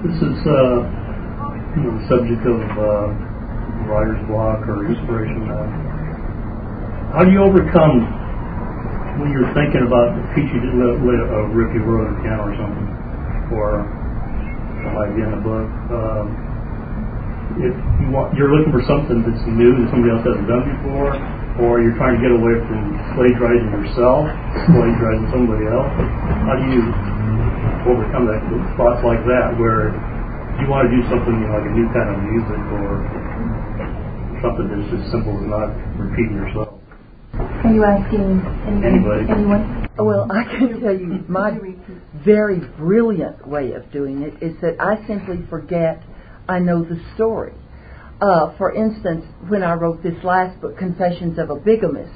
This is the subject of writer's block or inspiration. How do you overcome when you're thinking about the piece you did, a riff you wrote on the piano or something, or some idea in the book? If you're looking for something that's new that somebody else hasn't done before, or you're trying to get away from plagiarizing yourself, plagiarizing somebody else, how do you overcome that thoughts like that, where you want to do something like a new kind of music or something that's as simple as not repeating yourself? Are you asking anyone? Well, I can tell you my very brilliant way of doing it is that I simply forget I know the story. For instance, when I wrote this last book, Confessions of a Bigamist,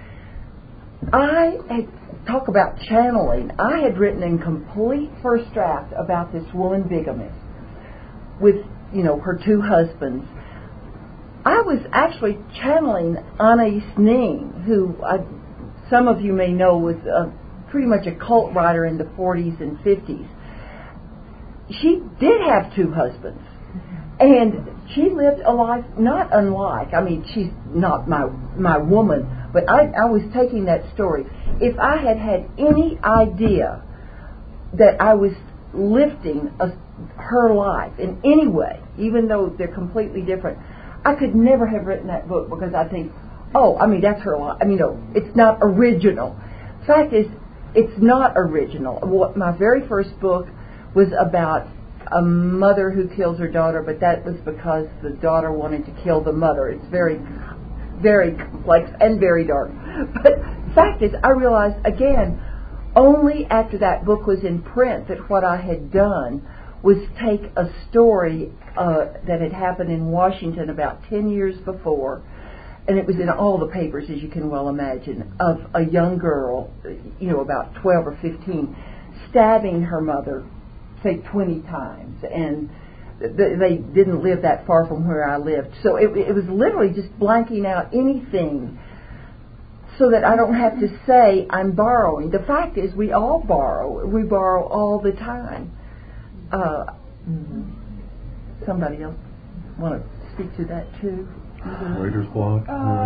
talk about channeling. I had written in complete first draft about this woman bigamist with, her two husbands. I was actually channeling Anais Ning, who some of you may know was pretty much a cult writer in the 40s and 50s. She did have two husbands. And she lived a life not unlike, she's not my woman, but I was taking that story. If I had had any idea that I was lifting her life in any way, even though they're completely different, I could never have written that book, because I think, that's her life. It's not original. Fact is, it's not original. My very first book was about a mother who kills her daughter, but that was because the daughter wanted to kill the mother. It's very, very complex and very dark. But the fact is, I realized, again, only after that book was in print that what I had done was take a story that had happened in Washington about 10 years before, and it was in all the papers, as you can well imagine, of a young girl, about 12 or 15, stabbing her mother, say 20 times, and they didn't live that far from where I lived. So it was literally just blanking out anything so that I don't have to say I'm borrowing. The fact is, we all borrow. We borrow all the time. Somebody else want to speak to that too? Writer's block?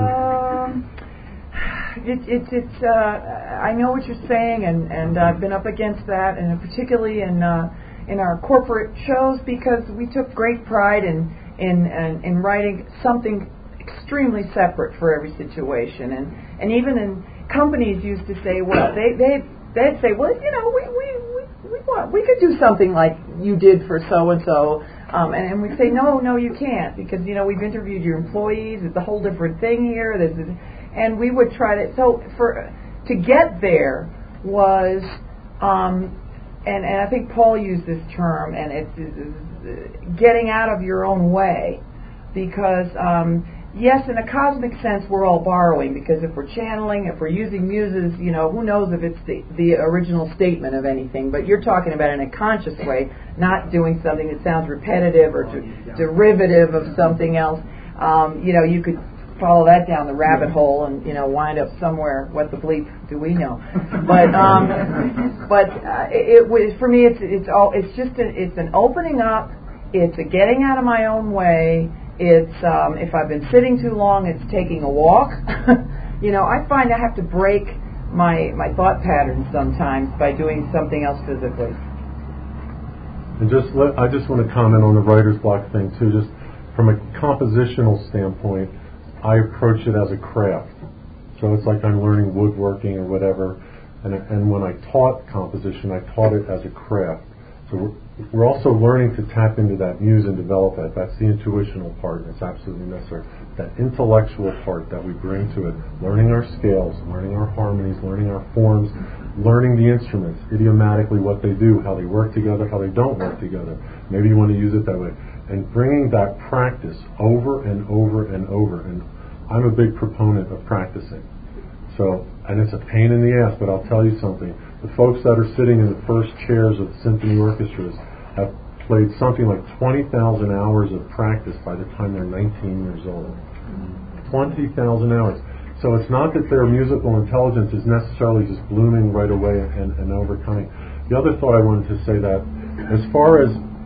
I know what you're saying, and I've been up against that, and particularly in our corporate shows, because we took great pride in writing something extremely separate for every situation, and even in companies used to say, well, they'd say, well, we could do something like you did for so and so. And we'd say, no, you can't, because, we've interviewed your employees. It's a whole different thing here. And we would try to, to get there was, and I think Paul used this term, and it's getting out of your own way, because, yes, in a cosmic sense, we're all borrowing, because if we're channeling, if we're using muses, who knows if it's the original statement of anything, but you're talking about it in a conscious way, not doing something that sounds repetitive or derivative of something else. You could follow that down the rabbit hole and wind up somewhere. What the bleep do we know? But it was, for me, it's an opening up. It's a getting out of my own way. It's if I've been sitting too long, it's taking a walk. I find I have to break my thought patterns sometimes by doing something else physically. And I just want to comment on the writer's block thing too. Just from a compositional standpoint, I approach it as a craft. So it's like I'm learning woodworking or whatever. And when I taught composition, I taught it as a craft. So we're also learning to tap into that muse and develop that. That's the intuitional part, and it's absolutely necessary. That intellectual part that we bring to it, learning our scales, learning our harmonies, learning our forms, learning the instruments, idiomatically what they do, how they work together, how they don't work together. Maybe you want to use it that way. And bringing that practice over and over and over. And I'm a big proponent of practicing. So, and it's a pain in the ass, but I'll tell you something. The folks that are sitting in the first chairs of symphony orchestras have played something like 20,000 hours of practice by the time they're 19 years old. 20,000 hours. So it's not that their musical intelligence is necessarily just blooming right away and overcoming. The other thought I wanted to say that as far as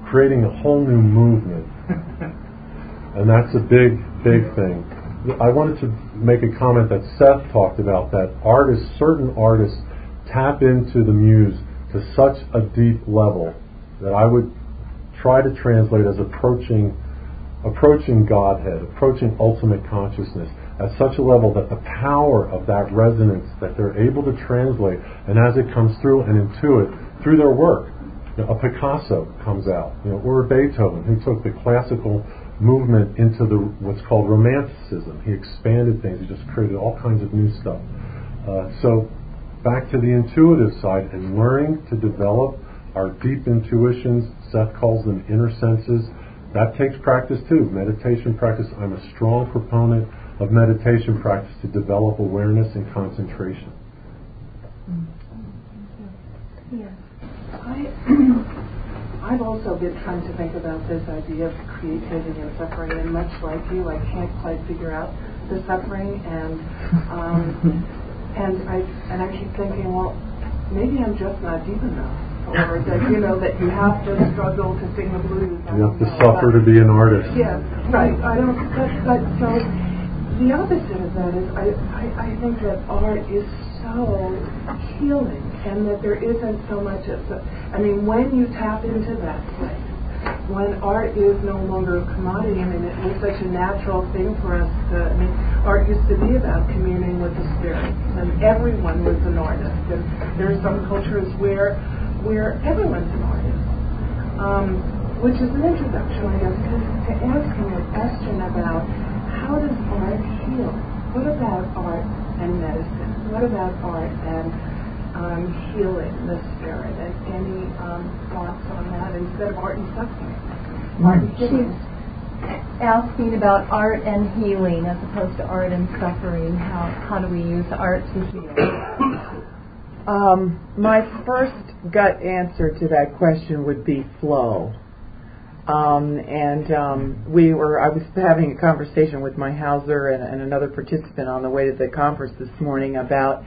creating a whole new movement. And that's a big, big thing. I wanted to make a comment that Seth talked about, that certain artists tap into the muse to such a deep level that I would try to translate as approaching Godhead, approaching ultimate consciousness at such a level that the power of that resonance that they're able to translate, and as it comes through and intuit through their work. A Picasso comes out, or a Beethoven, who took the classical movement into what's called Romanticism. He expanded things. He just created all kinds of new stuff. So back to the intuitive side and learning to develop our deep intuitions. Seth calls them inner senses. That takes practice too. Meditation practice. I'm a strong proponent of meditation practice to develop awareness and concentration. Yes. I've also been trying to think about this idea of creativity and suffering, and much like you, I can't quite figure out the suffering, and I keep thinking, well, maybe I'm just not deep enough, or that that you have to struggle to sing the blues. You have to suffer to be an artist. Yes, right. I don't. But so the opposite of that is, I think that art is so healing, and that there isn't so much of the. When you tap into that place, when art is no longer a commodity, it was such a natural thing for us to. Art used to be about communing with the spirits, and everyone was an artist. And there are some cultures where everyone's an artist, which is an introduction, I guess, to asking a question about how does art heal? What about art and medicine? What about art and healing the spirit? And any thoughts on that instead of art and suffering? Art and healing. She's asking about art and healing as opposed to art and suffering. How do we use art to heal? My first gut answer to that question would be flow. I was having a conversation with my Hauser and another participant on the way to the conference this morning about,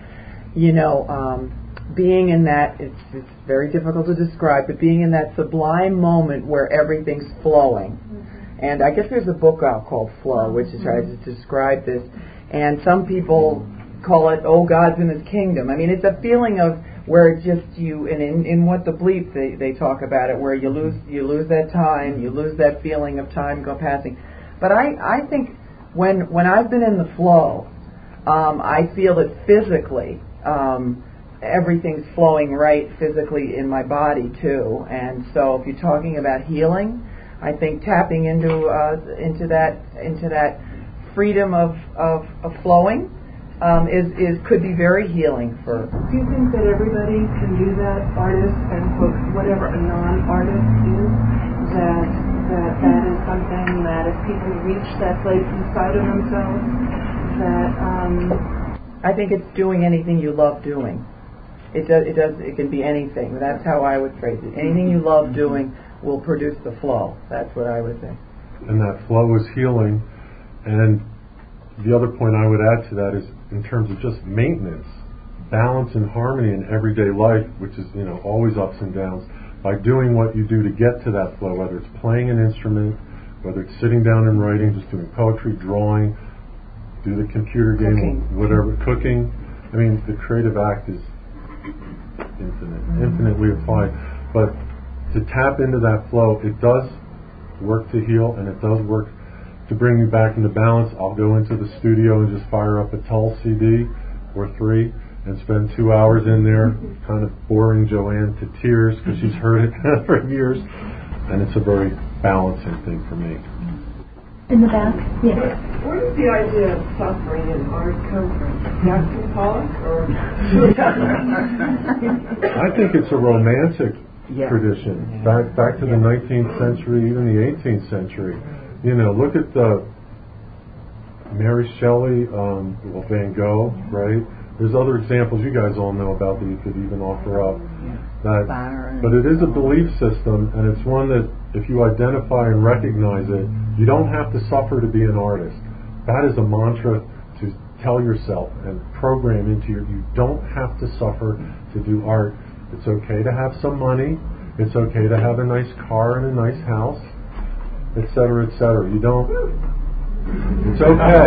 being in that, it's very difficult to describe, but being in that sublime moment where everything's flowing. Mm-hmm. And I guess there's a book out called Flow, which tries to describe this. And some people call it, oh, God's in His kingdom. It's a feeling of where it's just you, and in What the Bleep they talk about it, where you lose that time, you lose that feeling of time passing. But I think when I've been in the flow, I feel it physically. Everything's flowing right physically in my body too. And so if you're talking about healing, I think tapping into that freedom of flowing could be very healing for. Do you think that everybody can do that, artist and whatever a non-artist is, that is something that if people reach that place inside of themselves, that I think it's doing anything you love doing. It can be anything. That's how I would phrase it. Anything you love doing will produce the flow. That's what I would say. And that flow is healing. And the other point I would add to that is in terms of just maintenance, balance and harmony in everyday life, which is always ups and downs, by doing what you do to get to that flow, whether it's playing an instrument, whether it's sitting down and writing, just doing poetry, drawing, do the computer game, whatever, cooking. The creative act is infinitely applied. But to tap into that flow, it does work to heal, and it does work to bring you back into balance. I'll go into the studio and just fire up a Tull CD or 3 and spend 2 hours in there kind of boring Joanne to tears because she's heard it for years, and it's a very balancing thing for me. In the back? Yes. Where does the idea of suffering in art come from? Jackson Pollock, or? I think it's a romantic tradition. Back to the 19th century, even the 18th century. Look at Mary Shelley, Van Gogh, right? There's other examples you guys all know about that you could even offer up. But it is a belief system, and it's one that if you identify and recognize it, you don't have to suffer to be an artist. That is a mantra to tell yourself and program into you don't have to suffer to do art. It's okay to have some money. It's okay to have a nice car and a nice house, etc., etc. You don't. It's okay.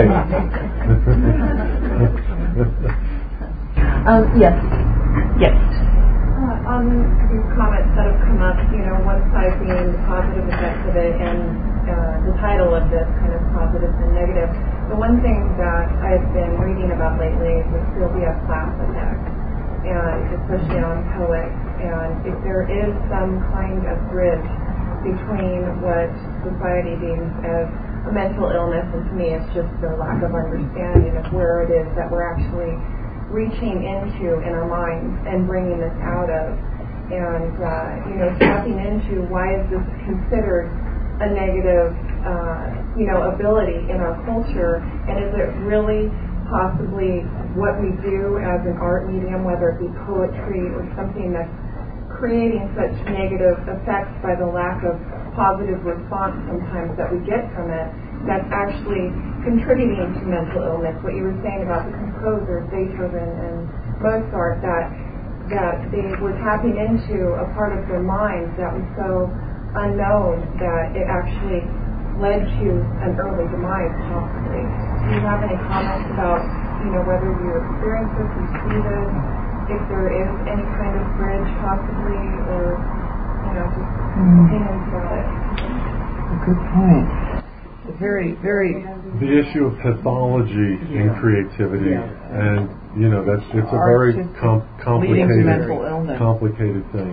Yes. Yes. On these comments that have come up, one side being the positive effects of it and the title of this kind of positives and negatives. The one thing that I've been reading about lately is the Sylvia Plath effect, and especially on poets. And if there is some kind of bridge between what society deems as a mental illness, and to me it's just the lack of understanding of where it is that we're actually reaching into in our minds and bringing this out of, and tapping into why is this considered a negative ability in our culture, and is it really possibly what we do as an art medium, whether it be poetry or something that's creating such negative effects by the lack of positive response sometimes that we get from it, that's actually contributing to mental illness. What you were saying about the composers, Beethoven and Mozart, that they were tapping into a part of their minds that was so unknown that it actually led to an early demise, possibly. Do you have any comments about, whether you experience this, you see this, if there is any kind of bridge, possibly, or, just opinions about it? Good point. Very, very. The issue of pathology in creativity, and it's a very complicated thing.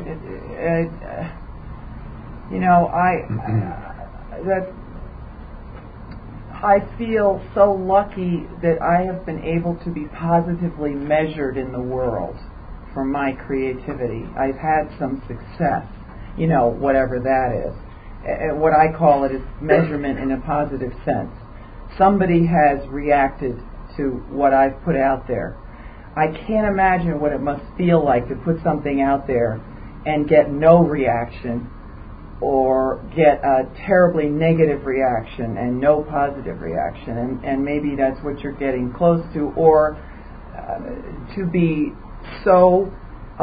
I feel so lucky that I have been able to be positively measured in the world for my creativity. I've had some success, whatever that is. What I call it is measurement in a positive sense. Somebody has reacted to what I've put out there. I can't imagine what it must feel like to put something out there and get no reaction, or get a terribly negative reaction and no positive reaction, and maybe that's what you're getting close to, or to be so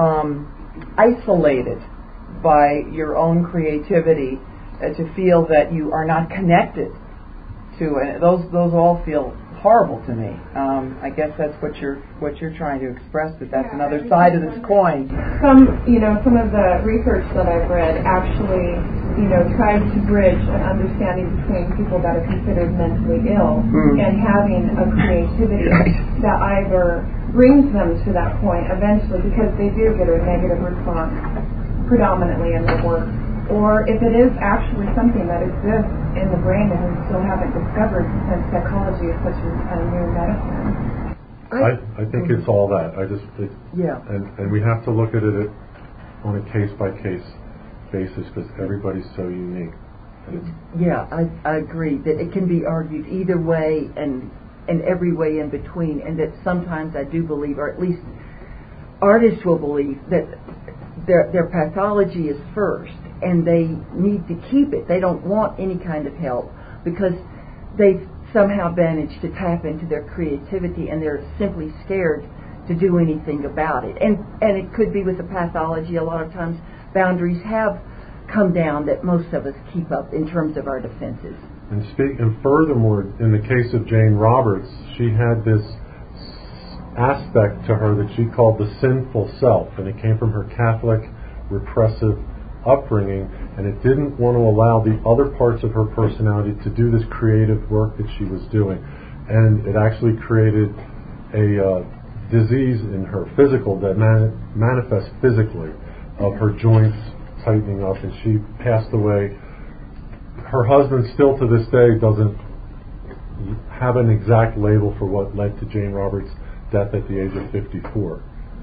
isolated by your own creativity to feel that you are not connected to, and those all feel horrible to me. I guess that's what you're trying to express, that that's another side of this coin. Some of the research that I've read actually, tries to bridge an understanding between people that are considered mentally ill and having a creativity that either brings them to that point eventually, because they do get a negative response predominantly in their work, or if it is actually something that exists in the brain and we still haven't discovered, since psychology is such a new medicine. I think it's all that. And we have to look at it on a case-by-case basis, because everybody's so unique. Yeah, I agree that it can be argued either way and every way in between, and that sometimes I do believe, or at least artists will believe, that their pathology is first, and they need to keep it. They don't want any kind of help because they've somehow managed to tap into their creativity, and they're simply scared to do anything about it. And it could be with the pathology. A lot of times boundaries have come down that most of us keep up in terms of our defenses. And furthermore, in the case of Jane Roberts, she had this aspect to her that she called the sinful self, and it came from her Catholic repressive upbringing, and it didn't want to allow the other parts of her personality to do this creative work that she was doing, and it actually created a disease in her physical that manifests physically, of her joints tightening up, and she passed away. Her husband still to this day doesn't have an exact label for what led to Jane Roberts' death at the age of 54.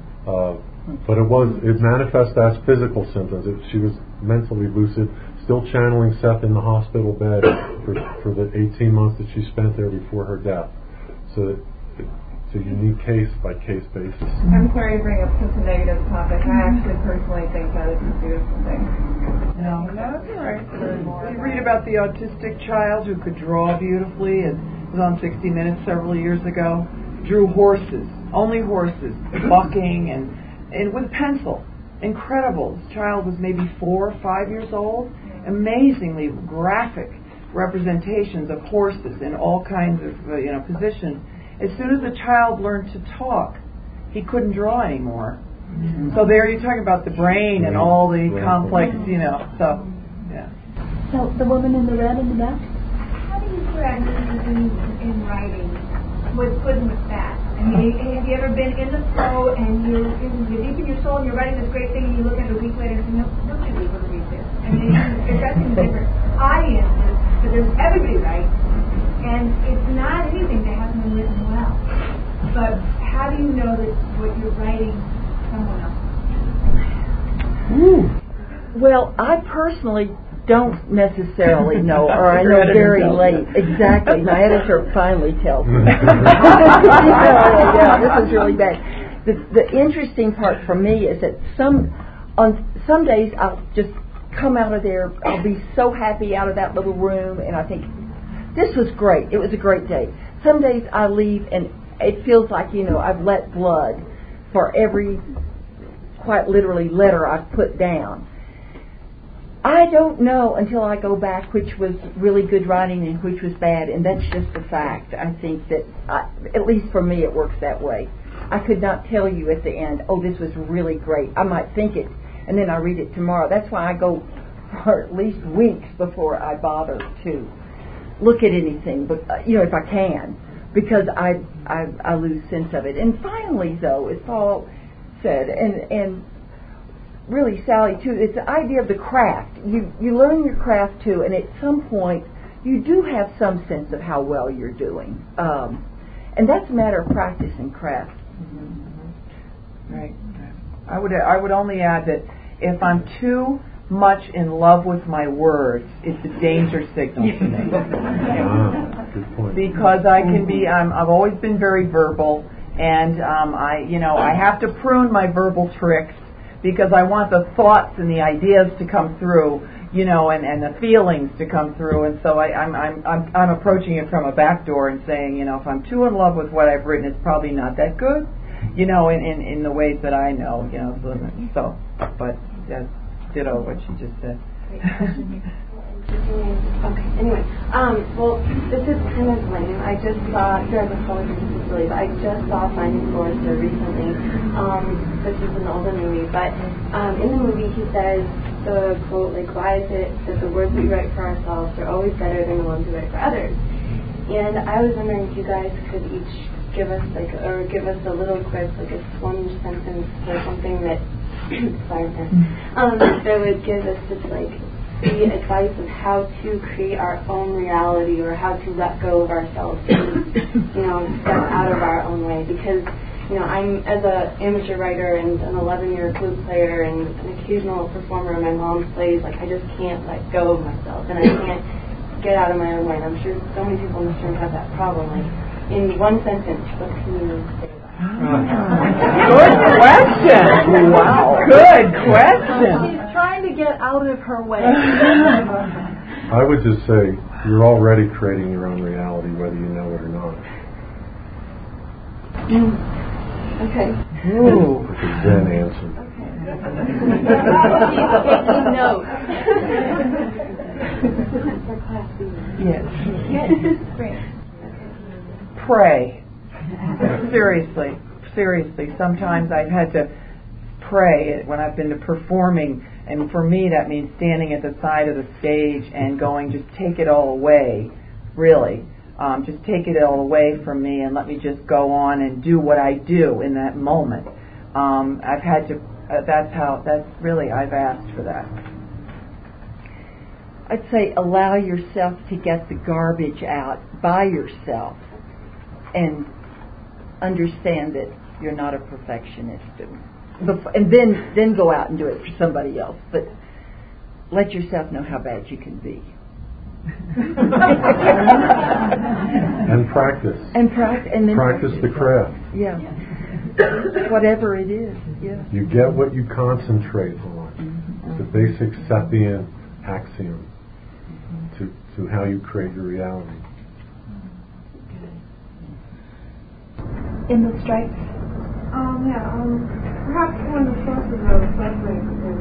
But it manifests as physical symptoms. She was mentally lucid, still channeling Seth in the hospital bed for the 18 months that she spent there before her death. So it's a unique case-by-case basis. I'm sorry to bring up such a negative topic. I actually personally think that it's a beautiful thing. No, that's all right. You read about the autistic child who could draw beautifully, and it was on 60 Minutes several years ago. Drew horses, only horses, bucking and with pencil. incredible. This child was maybe 4 or 5 years old. Amazingly graphic representations of horses in all kinds of positions. As soon as the child learned to talk, he couldn't draw anymore. So there you're talking about the brain and all the complex, so, yeah. So the woman in the red in the back? How do you correct in writing what's good and what's bad? I mean, have you ever been in the flow and you're deep in your soul and you're writing this great thing and you look at it a week later and say, no, nobody will be able to read this. I mean, it's addressing different audiences, but there's everybody right. And it's not anything that hasn't been written well. But how do you know that what you're writing someone else? Well, I personally don't necessarily know, or I know very late. Exactly. My editor finally tells me. Yeah, this is really bad. The interesting part for me is that on some days I'll just come out of there, I'll be so happy out of that little room, and I think, this was great. It was a great day. Some days I leave and it feels like, I've let blood for every, quite literally, letter I've put down. I don't know until I go back which was really good writing and which was bad, and that's just a fact. I think that, at least for me, it works that way. I could not tell you at the end, oh, this was really great. I might think it, and then I read it tomorrow. That's why I go for at least weeks before I bother to look at anything, but if I can, because I lose sense of it. And finally, though, as Paul said, and really Sally too, it's the idea of the craft. You learn your craft too, and at some point you do have some sense of how well you're doing, and that's a matter of practice and craft. Right. I would only add that if I'm too much in love with my words, it's a danger signal to me. Good point. Because I've always been very verbal, and I have to prune my verbal tricks because I want the thoughts and the ideas to come through, and the feelings to come through, and so I'm approaching it from a back door and saying, if I'm too in love with what I've written, it's probably not that good, in the ways that I know, so, but that's ditto what she just said. Okay, anyway, well, this is kind of lame. I just saw, here I was calling this silly, but I just saw Finding Forrester recently, which is an older movie, but in the movie he says, the quote, why is it that the words we write for ourselves are always better than the ones we write for others? And I was wondering if you guys could each give us a little quick, a one sentence or something that that would give us just the advice of how to create our own reality or how to let go of ourselves and step out of our own way, because I'm, as an amateur writer and an 11-year flute player and an occasional performer in my mom's plays, I just can't let go of myself, and I can't get out of my own way. And I'm sure so many people in this room have that problem. In one sentence, what can you say? Good question. Wow. Good question. She's trying to get out of her way. I would just say you're already creating your own reality, whether you know it or not. Okay. Ooh. It's a Zen answer. She's taking notes. Yes. Great. Pray. Seriously. Sometimes I've had to pray when I've been performing, and for me that means standing at the side of the stage and going, just take it all away, really. Just take it all away from me and let me just go on and do what I do in that moment. I've had to, I've asked for that. I'd say allow yourself to get the garbage out by yourself and understand that you're not a perfectionist, and then go out and do it for somebody else. But let yourself know how bad you can be. And practice. And then practice the craft. Yeah. Whatever it is. Yeah. You get what you concentrate on. It's the basic Sethian axiom to how you create your reality. In the stripes. perhaps one of the sources of suffering is,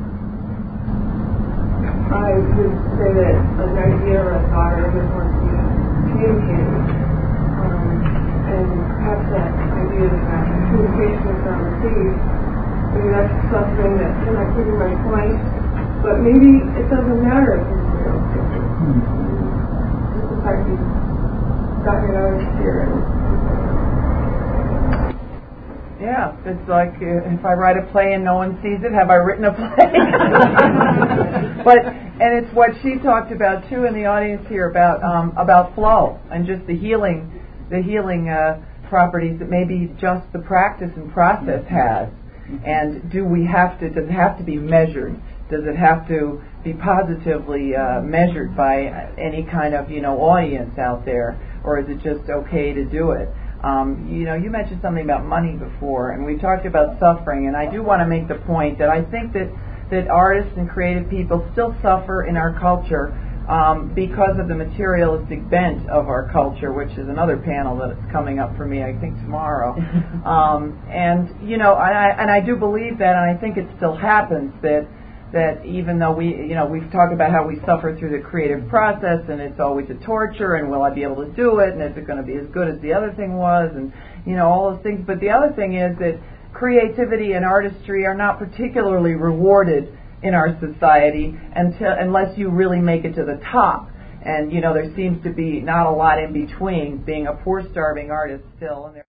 I would say that an idea or a thought or just wants to be communicated. And perhaps that idea that communication is not received, maybe that's suffering that you're not giving my point, but maybe it doesn't matter if somebody else gets it. Just the fact that you've gotten it out of here. Yeah, it's like if I write a play and no one sees it, have I written a play? And it's what she talked about too in the audience here about flow and just the healing properties that maybe just the practice and process has. And does it have to be measured? Does it have to be positively measured by any kind of audience out there, or is it just okay to do it? You mentioned something about money before, and we talked about suffering, and I do want to make the point that I think that artists and creative people still suffer in our culture because of the materialistic bent of our culture, which is another panel that is coming up for me, I think, tomorrow. And I do believe that, and I think it still happens that even though we've talked about how we suffer through the creative process, and it's always a torture, and will I be able to do it, and is it going to be as good as the other thing was, and all those things. But the other thing is that creativity and artistry are not particularly rewarded in our society unless you really make it to the top. And there seems to be not a lot in between, being a poor, starving artist still. And